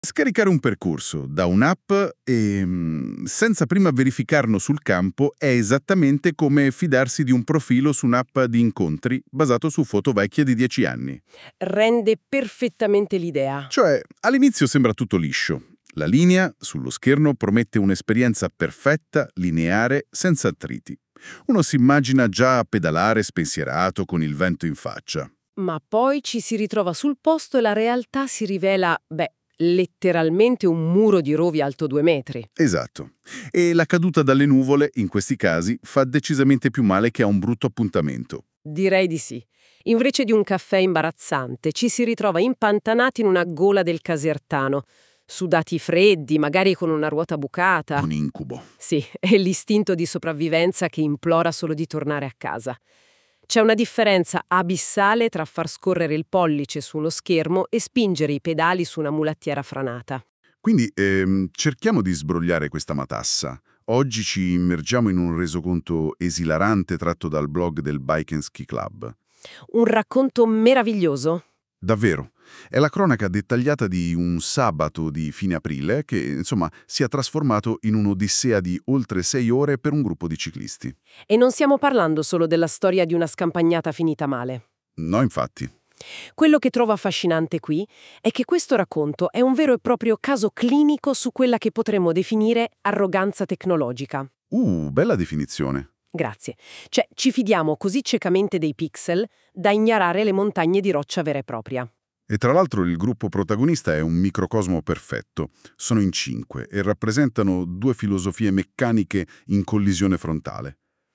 Scaricare un percorso da un'app senza prima verificarlo sul campo è esattamente come fidarsi di un profilo su un'app di incontri basato su foto vecchie di 10 anni. Rende perfettamente l'idea. Cioè, all'inizio sembra tutto liscio. La linea sullo schermo promette un'esperienza perfetta, lineare, senza attriti. Uno si immagina già a pedalare spensierato con il vento in faccia. Ma poi ci si ritrova sul posto e la realtà si rivela, letteralmente un muro di rovi alto 2 metri. Esatto. E la caduta dalle nuvole, in questi casi, fa decisamente più male che a un brutto appuntamento. Direi di sì. Invece di un caffè imbarazzante, ci si ritrova impantanati in una gola del casertano, sudati freddi, magari con una ruota bucata. Un incubo. Sì, è l'istinto di sopravvivenza che implora solo di tornare a casa. C'è una differenza abissale tra far scorrere il pollice su uno schermo e spingere i pedali su una mulattiera franata. Quindi cerchiamo di sbrogliare questa matassa. Oggi ci immergiamo in un resoconto esilarante tratto dal blog del Bike and Ski Club. Un racconto meraviglioso. Davvero. È la cronaca dettagliata di un sabato di fine aprile che, insomma, si è trasformato in un'odissea di oltre 6 ore per un gruppo di ciclisti. E non stiamo parlando solo della storia di una scampagnata finita male. No, infatti. Quello che trovo affascinante qui è che questo racconto è un vero e proprio caso clinico su quella che potremmo definire arroganza tecnologica. Bella definizione. Grazie. Cioè, ci fidiamo così ciecamente dei pixel da ignorare le montagne di roccia vera e propria. E tra l'altro il gruppo protagonista è un microcosmo perfetto. Sono in 5 e rappresentano 2 filosofie meccaniche in collisione frontale.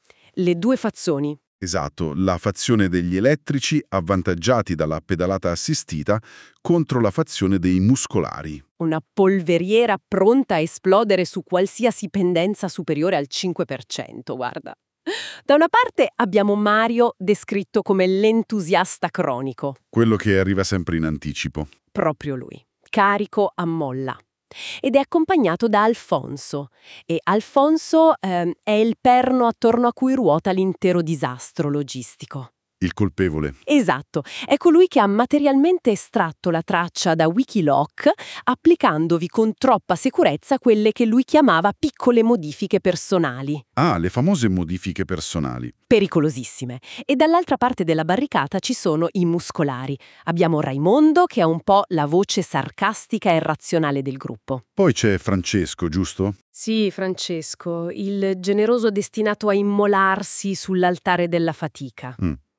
Le due fazzoni. Esatto, la fazione degli elettrici avvantaggiati dalla pedalata assistita contro la fazione dei muscolari. Una polveriera pronta a esplodere su qualsiasi pendenza superiore al 5%, guarda. Da una parte abbiamo Mario descritto come l'entusiasta cronico. Quello che arriva sempre in anticipo. Proprio lui. Carico a molla. Ed è accompagnato da Alfonso. E Alfonso è il perno attorno a cui ruota l'intero disastro logistico. Il colpevole. Esatto, è colui che ha materialmente estratto la traccia da Wikiloc applicandovi con troppa sicurezza quelle che lui chiamava piccole modifiche personali. Ah, le famose modifiche personali. Pericolosissime. E dall'altra parte della barricata ci sono i muscolari. Abbiamo Raimondo, che è un po' la voce sarcastica e razionale del gruppo. Poi c'è Francesco, giusto? Sì, Francesco, il generoso destinato a immolarsi sull'altare della fatica.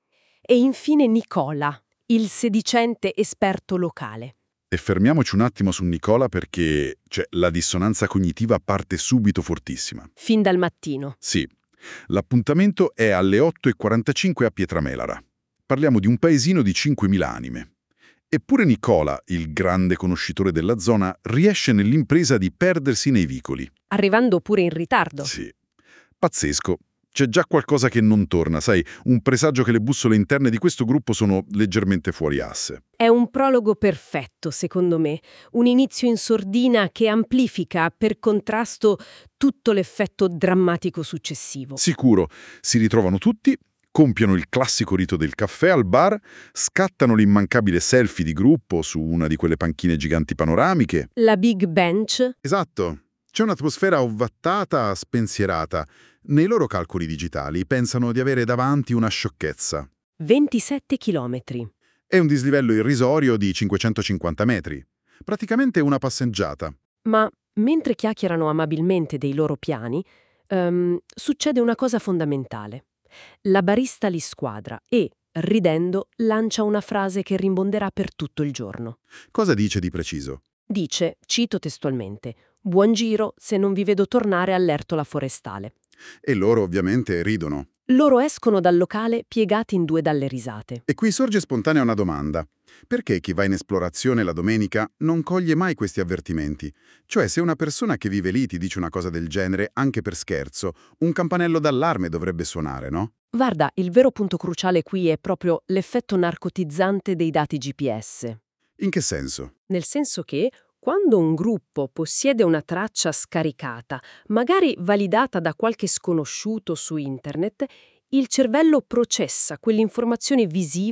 E infine Nicola, il sedicente esperto locale. E fermiamoci un attimo su Nicola perché la dissonanza cognitiva parte subito fortissima. Fin dal mattino. Sì, l'appuntamento è alle 8:45 a Pietramelara. Parliamo di un paesino di 5.000 anime. Eppure Nicola, il grande conoscitore della zona, riesce nell'impresa di perdersi nei vicoli. Arrivando pure in ritardo. Sì. Pazzesco. C'è già qualcosa che non torna, sai, un presagio che le bussole interne di questo gruppo sono leggermente fuori asse. È un prologo perfetto, secondo me, un inizio in sordina che amplifica per contrasto tutto l'effetto drammatico successivo. Sicuro, si ritrovano tutti, compiono il classico rito del caffè al bar, scattano l'immancabile selfie di gruppo su una di quelle panchine giganti panoramiche. La Big Bench. Esatto. C'è un'atmosfera ovattata, spensierata. Nei loro calcoli digitali pensano di avere davanti una sciocchezza. 27 chilometri. È un dislivello irrisorio di 550 metri. Praticamente una passeggiata. Ma mentre chiacchierano amabilmente dei loro piani, succede una cosa fondamentale. La barista li squadra e, ridendo, lancia una frase che rimbomberà per tutto il giorno. Cosa dice di preciso? Dice, cito testualmente, «Buon giro se non vi vedo tornare all'ertola forestale». E loro ovviamente ridono. Loro escono dal locale piegati in due dalle risate. E qui sorge spontanea una domanda. Perché chi va in esplorazione la domenica non coglie mai questi avvertimenti? Cioè, se una persona che vive lì ti dice una cosa del genere, anche per scherzo, un campanello d'allarme dovrebbe suonare, no? Guarda, il vero punto cruciale qui è proprio l'effetto narcotizzante dei dati GPS. In che senso? Nel senso che, quando un gruppo possiede una traccia scaricata, magari validata da qualche sconosciuto su internet, il cervello processa quell'informazione visiva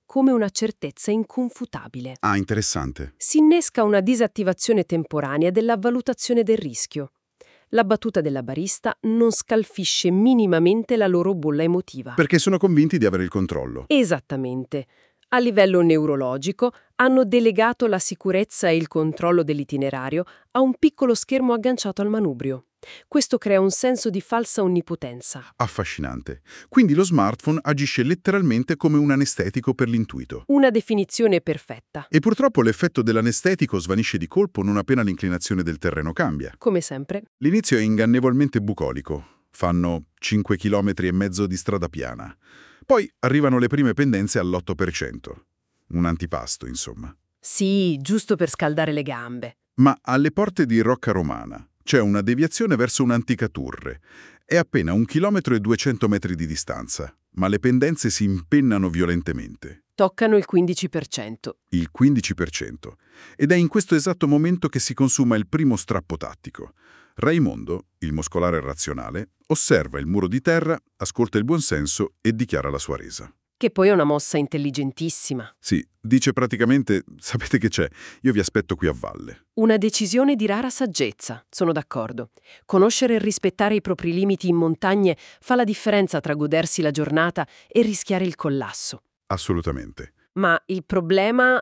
come una certezza inconfutabile. Ah, interessante. Si innesca una disattivazione temporanea della valutazione del rischio. La battuta della barista non scalfisce minimamente la loro bolla emotiva. Perché sono convinti di avere il controllo. Esattamente. A livello neurologico hanno delegato la sicurezza e il controllo dell'itinerario a un piccolo schermo agganciato al manubrio. Questo crea un senso di falsa onnipotenza. Affascinante. Quindi lo smartphone agisce letteralmente come un anestetico per l'intuito. Una definizione perfetta. E purtroppo l'effetto dell'anestetico svanisce di colpo non appena l'inclinazione del terreno cambia. Come sempre. L'inizio è ingannevolmente bucolico. Fanno 5,5 km di strada piana. Poi arrivano le prime pendenze all'8%. Un antipasto, insomma. Sì, giusto per scaldare le gambe. Ma alle porte di Rocca Romana c'è una deviazione verso un'antica torre. È appena 1,2 km di distanza, ma le pendenze si impennano violentemente. Toccano il 15%. Il 15%. Ed è in questo esatto momento che si consuma il primo strappo tattico. Raimondo, il muscolare razionale, osserva il muro di terra, ascolta il buonsenso e dichiara la sua resa. Che poi è una mossa intelligentissima. Sì, dice praticamente, sapete che c'è, io vi aspetto qui a valle. Una decisione di rara saggezza, sono d'accordo. Conoscere e rispettare i propri limiti in montagne fa la differenza tra godersi la giornata e rischiare il collasso. Assolutamente. Ma il problema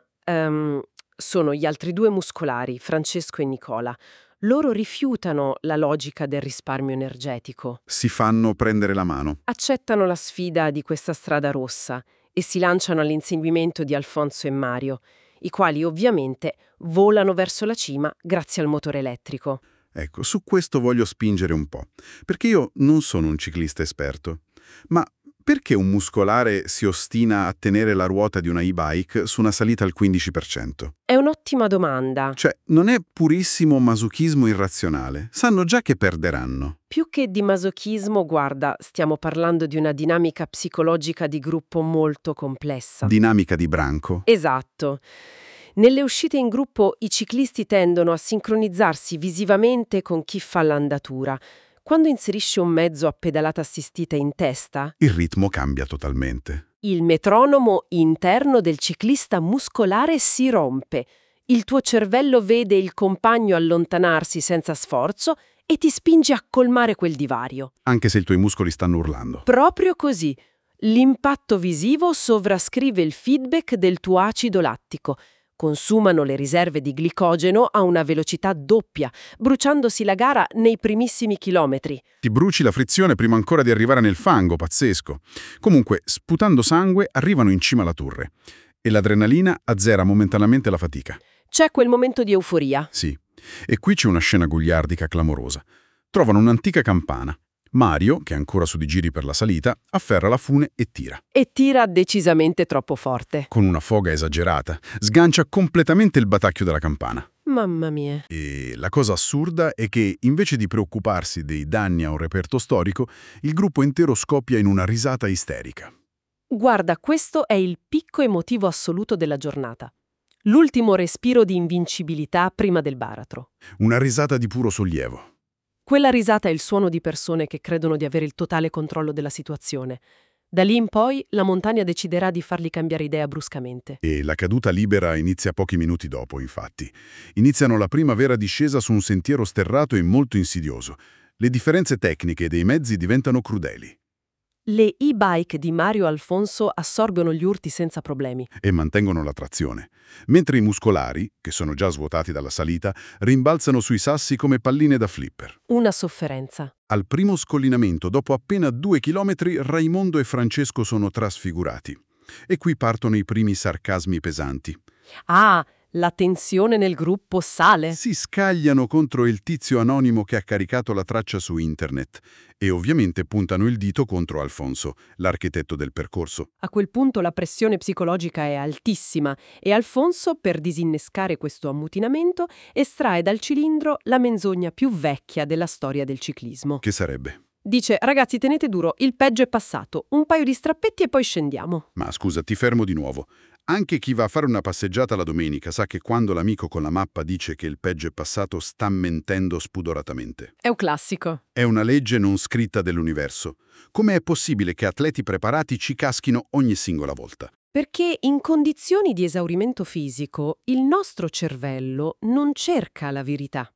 sono gli altri due muscolari, Francesco e Nicola. Loro rifiutano la logica del risparmio energetico. Si fanno prendere la mano. Accettano la sfida di questa strada rossa e si lanciano all'inseguimento di Alfonso e Mario, i quali ovviamente volano verso la cima grazie al motore elettrico. Ecco, su questo voglio spingere un po', perché io non sono un ciclista esperto. Ma perché un muscolare si ostina a tenere la ruota di una e-bike su una salita al 15%? È un'ottima domanda. Cioè, non è purissimo masochismo irrazionale. Sanno già che perderanno. Più che di masochismo, guarda, stiamo parlando di una dinamica psicologica di gruppo molto complessa. Dinamica di branco. Esatto. Nelle uscite in gruppo i ciclisti tendono a sincronizzarsi visivamente con chi fa l'andatura. Quando inserisci un mezzo a pedalata assistita in testa, Il ritmo cambia totalmente. il metronomo interno del ciclista muscolare si rompe. Il tuo cervello vede il compagno allontanarsi senza sforzo e ti spinge a colmare quel divario. Anche se i tuoi muscoli stanno urlando. Proprio così. L'impatto visivo sovrascrive il feedback del tuo acido lattico. Consumano le riserve di glicogeno a una velocità doppia, bruciandosi la gara nei primissimi chilometri. Ti bruci la frizione prima ancora di arrivare nel fango, pazzesco. Comunque, sputando sangue, arrivano in cima alla torre. E l'adrenalina azzera momentaneamente la fatica. C'è quel momento di euforia. Sì. E qui c'è una scena goliardica clamorosa. Trovano un'antica campana. Mario, che è ancora su di giri per la salita, afferra la fune e tira. E tira decisamente troppo forte. Con una foga esagerata, sgancia completamente il batacchio della campana. Mamma mia. E la cosa assurda è che, invece di preoccuparsi dei danni a un reperto storico, il gruppo intero scoppia in una risata isterica. Guarda, questo è il picco emotivo assoluto della giornata. L'ultimo respiro di invincibilità prima del baratro. Una risata di puro sollievo. Quella risata è il suono di persone che credono di avere il totale controllo della situazione. Da lì in poi la montagna deciderà di fargli cambiare idea bruscamente. E la caduta libera inizia pochi minuti dopo, infatti. Iniziano la prima vera discesa su un sentiero sterrato e molto insidioso. Le differenze tecniche dei mezzi diventano crudeli. Le e-bike di Mario Alfonso assorbono gli urti senza problemi. E mantengono la trazione, mentre i muscolari, che sono già svuotati dalla salita, rimbalzano sui sassi come palline da flipper. Una sofferenza. Al primo scollinamento, dopo appena 2 chilometri, Raimondo e Francesco sono trasfigurati. E qui partono i primi sarcasmi pesanti. Ah, la tensione nel gruppo sale. Si scagliano contro il tizio anonimo che ha caricato la traccia su internet e ovviamente puntano il dito contro Alfonso, l'architetto del percorso. A quel punto la pressione psicologica è altissima e Alfonso, per disinnescare questo ammutinamento, estrae dal cilindro la menzogna più vecchia della storia del ciclismo. Che sarebbe? Dice, ragazzi, tenete duro, il peggio è passato, un paio di strappetti e poi scendiamo. Ma scusa, ti fermo di nuovo. Anche chi va a fare una passeggiata la domenica sa che quando l'amico con la mappa dice che il peggio è passato sta mentendo spudoratamente. È un classico. È una legge non scritta dell'universo. Come è possibile che atleti preparati ci caschino ogni singola volta? Perché in condizioni di esaurimento fisico il nostro cervello non cerca la verità.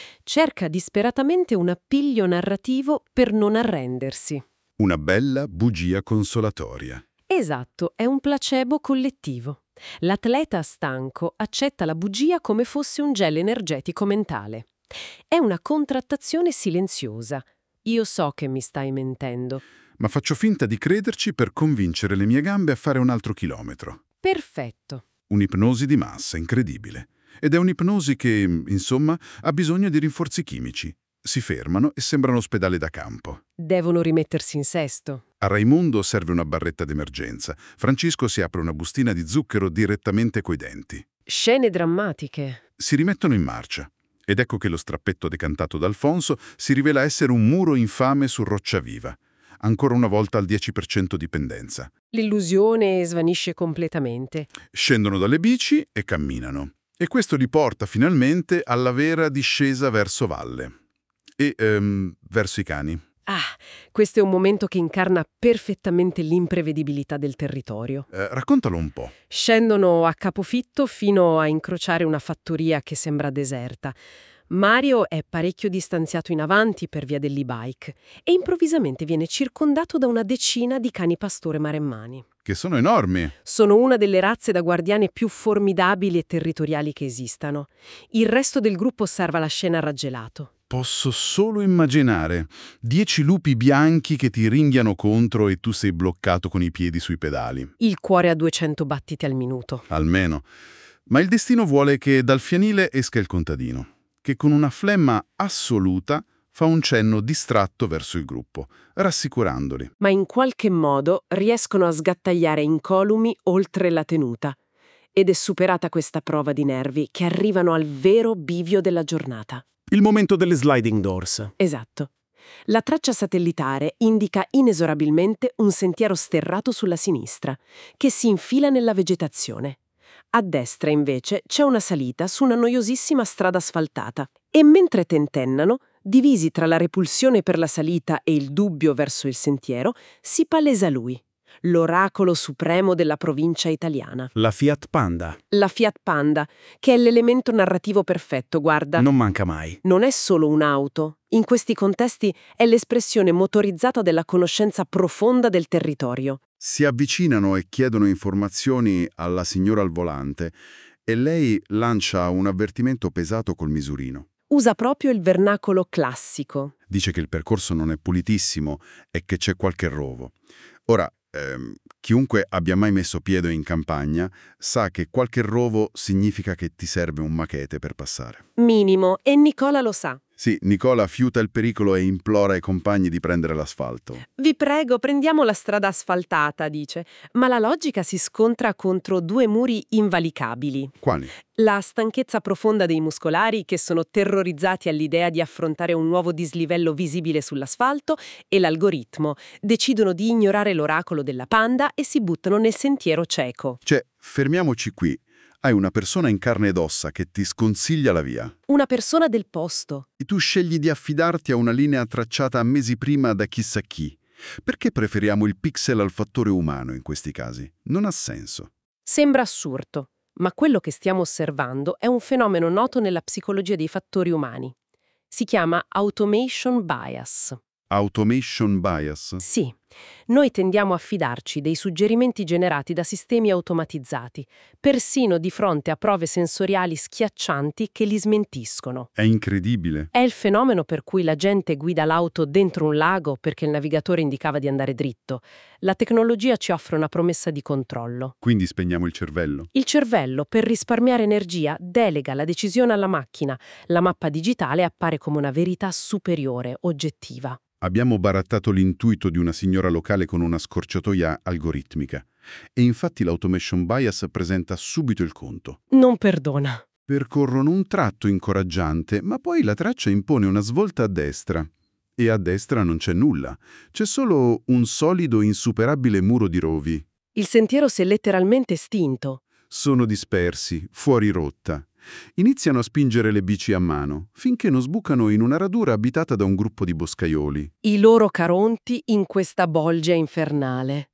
Cerca disperatamente un appiglio narrativo per non arrendersi. Una bella bugia consolatoria. Esatto, è un placebo collettivo. L'atleta stanco accetta la bugia come fosse un gel energetico mentale. È una contrattazione silenziosa. Io so che mi stai mentendo. Ma faccio finta di crederci per convincere le mie gambe a fare un altro chilometro. Perfetto. Un'ipnosi di massa, incredibile. Ed è un'ipnosi che, insomma, ha bisogno di rinforzi chimici. Si fermano e sembrano ospedale da campo. Devono rimettersi in sesto. A Raimundo serve una barretta d'emergenza. Francisco si apre una bustina di zucchero direttamente coi denti. Scene drammatiche. Si rimettono in marcia. Ed ecco che lo strappetto decantato da Alfonso si rivela essere un muro infame su roccia viva. Ancora una volta al 10% di pendenza. L'illusione svanisce completamente. Scendono dalle bici e camminano. E questo li porta finalmente alla vera discesa verso valle. E verso i cani. Ah, questo è un momento che incarna perfettamente l'imprevedibilità del territorio. Raccontalo un po'. Scendono a capofitto fino a incrociare una fattoria che sembra deserta. Mario è parecchio distanziato in avanti per via dell'e-bike e improvvisamente viene circondato da una decina di cani pastore maremmani. Che sono enormi. Sono una delle razze da guardiane più formidabili e territoriali che esistano. Il resto del gruppo osserva la scena raggelato. Posso solo immaginare 10 lupi bianchi che ti ringhiano contro e tu sei bloccato con i piedi sui pedali. Il cuore a 200 battiti al minuto. Almeno. Ma il destino vuole che dal fienile esca il contadino, che con una flemma assoluta fa un cenno distratto verso il gruppo, rassicurandoli. Ma in qualche modo riescono a sgattagliare incolumi oltre la tenuta. Ed è superata questa prova di nervi che arrivano al vero bivio della giornata. Il momento delle sliding doors. Esatto. La traccia satellitare indica inesorabilmente un sentiero sterrato sulla sinistra, che si infila nella vegetazione. A destra, invece, c'è una salita su una noiosissima strada asfaltata. E mentre tentennano, divisi tra la repulsione per la salita e il dubbio verso il sentiero, si palesa lui, l'oracolo supremo della provincia italiana. La Fiat Panda. La Fiat Panda, che è l'elemento narrativo perfetto, guarda. Non manca mai. Non è solo un'auto. In questi contesti è l'espressione motorizzata della conoscenza profonda del territorio. Si avvicinano e chiedono informazioni alla signora al volante e lei lancia un avvertimento pesato col misurino. Usa proprio il vernacolo classico. Dice che il percorso non è pulitissimo e che c'è qualche rovo. Ora, chiunque abbia mai messo piede in campagna sa che qualche rovo significa che ti serve un machete per passare. Minimo, e Nicola lo sa. Sì, Nicola fiuta il pericolo e implora ai compagni di prendere l'asfalto. Vi prego, prendiamo la strada asfaltata, dice. Ma la logica si scontra contro due muri invalicabili. Quali? La stanchezza profonda dei muscolari, che sono terrorizzati all'idea di affrontare un nuovo dislivello visibile sull'asfalto, e l'algoritmo. Decidono di ignorare l'oracolo della Panda e si buttano nel sentiero cieco. Cioè, fermiamoci qui. Hai una persona in carne ed ossa che ti sconsiglia la via. Una persona del posto. E tu scegli di affidarti a una linea tracciata mesi prima da chissà chi. Perché preferiamo il pixel al fattore umano in questi casi? Non ha senso. Sembra assurdo, ma quello che stiamo osservando è un fenomeno noto nella psicologia dei fattori umani. Si chiama automation bias. Automation bias? Sì, noi tendiamo a fidarci dei suggerimenti generati da sistemi automatizzati, persino di fronte a prove sensoriali schiaccianti che li smentiscono. È incredibile. È il fenomeno per cui la gente guida l'auto dentro un lago perché il navigatore indicava di andare dritto. La tecnologia ci offre una promessa di controllo. Quindi spegniamo il cervello. Il cervello, per risparmiare energia, delega la decisione alla macchina. La mappa digitale appare come una verità superiore, oggettiva. Abbiamo barattato l'intuito di una signora locale con una scorciatoia algoritmica. E infatti l'automation bias presenta subito il conto. Non perdona. Percorrono un tratto incoraggiante, ma poi la traccia impone una svolta a destra. E a destra non c'è nulla. C'è solo un solido, insuperabile muro di rovi. Il sentiero si è letteralmente estinto. Sono dispersi, fuori rotta. Iniziano a spingere le bici a mano, finché non sbucano in una radura abitata da un gruppo di boscaioli. I loro caronti in questa bolgia infernale.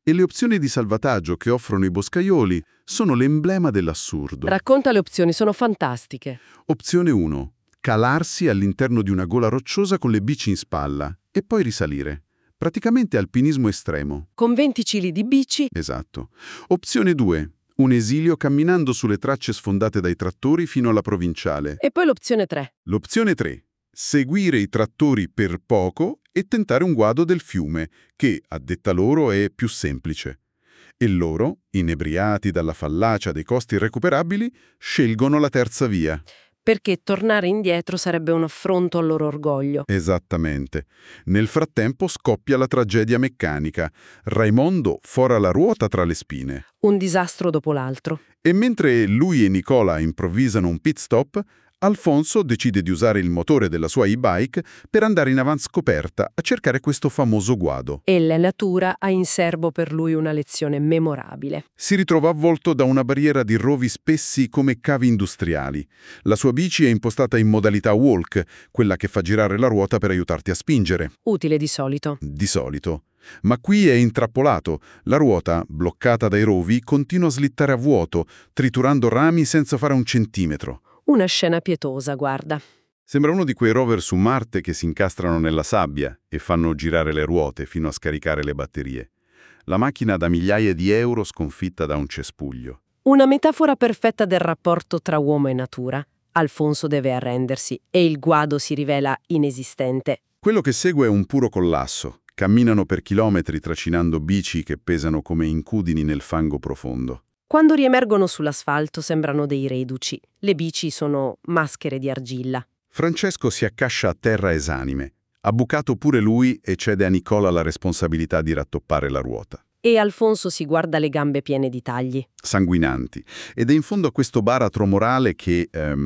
E le opzioni di salvataggio che offrono i boscaioli sono l'emblema dell'assurdo. Racconta le opzioni, sono fantastiche. Opzione 1. Calarsi all'interno di una gola rocciosa con le bici in spalla e poi risalire. Praticamente alpinismo estremo. Con 20 chili di bici, Esatto. Opzione 2. Un esilio camminando sulle tracce sfondate dai trattori fino alla provinciale. e poi l'opzione 3. L'opzione 3. Seguire i trattori per poco e tentare un guado del fiume, che, a detta loro, è più semplice. E loro, inebriati dalla fallacia dei costi irrecuperabili, scelgono la terza via. Perché tornare indietro sarebbe un affronto al loro orgoglio. Esattamente. Nel frattempo scoppia la tragedia meccanica. Raimondo fora la ruota tra le spine. Un disastro dopo l'altro. E mentre lui e Nicola improvvisano un pit stop, Alfonso decide di usare il motore della sua e-bike per andare in avanzcoperta a cercare questo famoso guado. E la natura ha in serbo per lui una lezione memorabile. Si ritrova avvolto da una barriera di rovi spessi come cavi industriali. La sua bici è impostata in modalità walk, quella che fa girare la ruota per aiutarti a spingere. Utile di solito. Di solito. Ma qui è intrappolato. La ruota, bloccata dai rovi, continua a slittare a vuoto, triturando rami senza fare un centimetro. Una scena pietosa, guarda. Sembra uno di quei rover su Marte che si incastrano nella sabbia e fanno girare le ruote fino a scaricare le batterie. La macchina da migliaia di euro sconfitta da un cespuglio. Una metafora perfetta del rapporto tra uomo e natura. Alfonso deve arrendersi e il guado si rivela inesistente. Quello che segue è un puro collasso. Camminano per chilometri tracinando bici che pesano come incudini nel fango profondo. Quando riemergono sull'asfalto sembrano dei reduci. Le bici sono maschere di argilla. Francesco si accascia a terra esanime. Ha bucato pure lui e cede a Nicola la responsabilità di rattoppare la ruota. E Alfonso si guarda le gambe piene di tagli. Sanguinanti. Ed è in fondo a questo baratro morale che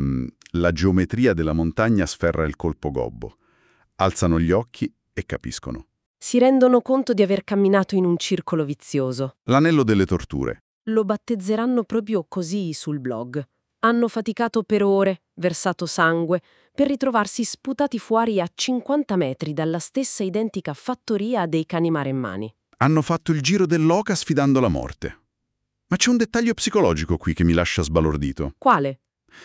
la geometria della montagna sferra il colpo gobbo. Alzano gli occhi e capiscono. Si rendono conto di aver camminato in un circolo vizioso. L'anello delle torture. Lo battezzeranno proprio così sul blog. Hanno faticato per ore, versato sangue, per ritrovarsi sputati fuori a 50 metri dalla stessa identica fattoria dei cani maremmani. Hanno fatto il giro dell'oca sfidando la morte. Ma c'è un dettaglio psicologico qui che mi lascia sbalordito. Quale?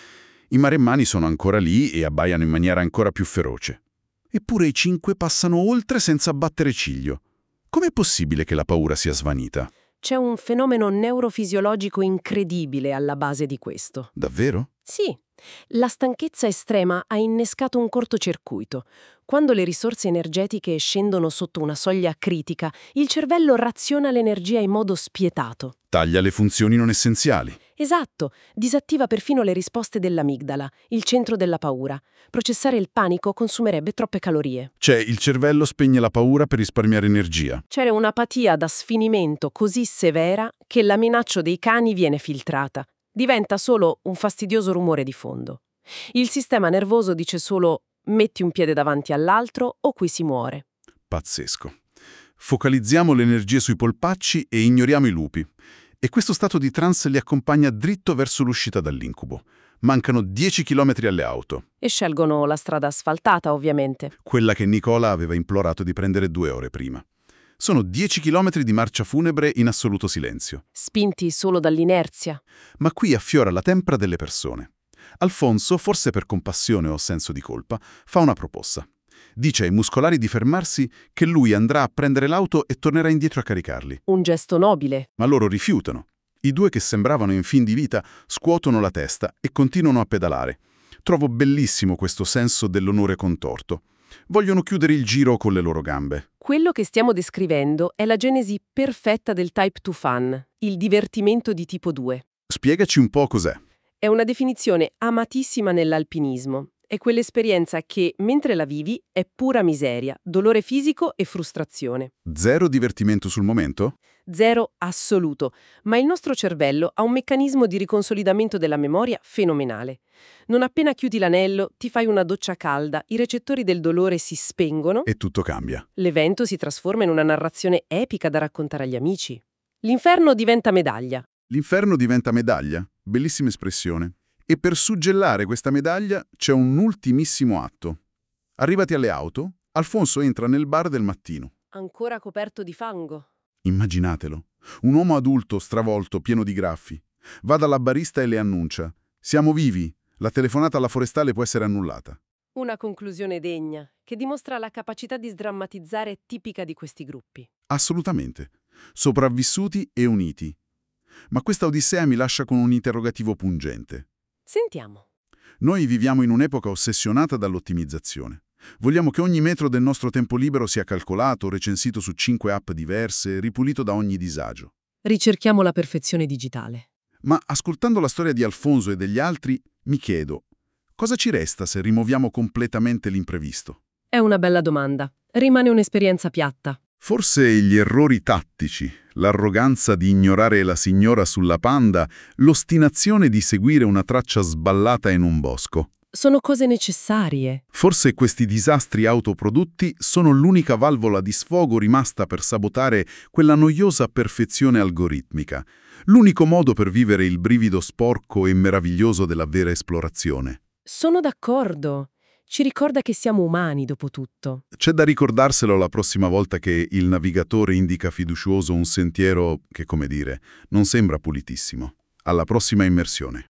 I maremmani sono ancora lì e abbaiano in maniera ancora più feroce. Eppure i 5 passano oltre senza battere ciglio. Com'è possibile che la paura sia svanita? C'è un fenomeno neurofisiologico incredibile alla base di questo. Davvero? Sì, la stanchezza estrema ha innescato un cortocircuito. Quando le risorse energetiche scendono sotto una soglia critica, il cervello raziona l'energia in modo spietato. Taglia le funzioni non essenziali. Esatto, disattiva perfino le risposte dell'amigdala, il centro della paura. Processare il panico consumerebbe troppe calorie. Cioè, il cervello spegne la paura per risparmiare energia. C'è un'apatia da sfinimento così severa che la minaccia dei cani viene filtrata. Diventa solo un fastidioso rumore di fondo. Il sistema nervoso dice solo metti un piede davanti all'altro o qui si muore. Pazzesco. Focalizziamo le energie sui polpacci e ignoriamo i lupi. E questo stato di trance li accompagna dritto verso l'uscita dall'incubo. Mancano 10 chilometri alle auto. E scelgono la strada asfaltata, ovviamente. Quella che Nicola aveva implorato di prendere 2 ore prima. Sono 10 chilometri di marcia funebre in assoluto silenzio. Spinti solo dall'inerzia. Ma qui affiora la tempra delle persone. Alfonso, forse per compassione o senso di colpa, fa una proposta. Dice ai muscolari di fermarsi che lui andrà a prendere l'auto e tornerà indietro a caricarli. Un gesto nobile. Ma loro rifiutano. I 2 che sembravano in fin di vita scuotono la testa e continuano a pedalare. Trovo bellissimo questo senso dell'onore contorto. Vogliono chiudere il giro con le loro gambe. Quello che stiamo descrivendo è la genesi perfetta del type 2 fun, il divertimento di tipo 2. Spiegaci un po' cos'è. È una definizione amatissima nell'alpinismo. È quell'esperienza che, mentre la vivi, è pura miseria, dolore fisico e frustrazione. Zero divertimento sul momento? Zero assoluto, ma il nostro cervello ha un meccanismo di riconsolidamento della memoria fenomenale. Non appena chiudi l'anello, ti fai una doccia calda, i recettori del dolore si spengono E tutto cambia. l'evento si trasforma in una narrazione epica da raccontare agli amici. L'inferno diventa medaglia. L'inferno diventa medaglia? Bellissima espressione. E per suggellare questa medaglia c'è un ultimissimo atto. Arrivati alle auto, Alfonso entra nel bar del mattino. Ancora coperto di fango. Immaginatelo. Un uomo adulto, stravolto, pieno di graffi. Va dalla barista e le annuncia: siamo vivi, la telefonata alla forestale può essere annullata. Una conclusione degna, che dimostra la capacità di sdrammatizzare tipica di questi gruppi. Assolutamente. Sopravvissuti e uniti. Ma questa odissea mi lascia con un interrogativo pungente. Sentiamo. Noi viviamo in un'epoca ossessionata dall'ottimizzazione. Vogliamo che ogni metro del nostro tempo libero sia calcolato, recensito su 5 app diverse, ripulito da ogni disagio. Ricerchiamo la perfezione digitale. Ma ascoltando la storia di Alfonso e degli altri, mi chiedo, cosa ci resta se rimuoviamo completamente l'imprevisto? È una bella domanda. Rimane un'esperienza piatta. Forse gli errori tattici, l'arroganza di ignorare la signora sulla Panda, l'ostinazione di seguire una traccia sballata in un bosco. Sono cose necessarie. Forse questi disastri autoprodotti sono l'unica valvola di sfogo rimasta per sabotare quella noiosa perfezione algoritmica, l'unico modo per vivere il brivido sporco e meraviglioso della vera esplorazione. Sono d'accordo. Ci ricorda che siamo umani, dopo tutto. C'è da ricordarselo la prossima volta che il navigatore indica fiducioso un sentiero che, come dire, non sembra pulitissimo. Alla prossima immersione.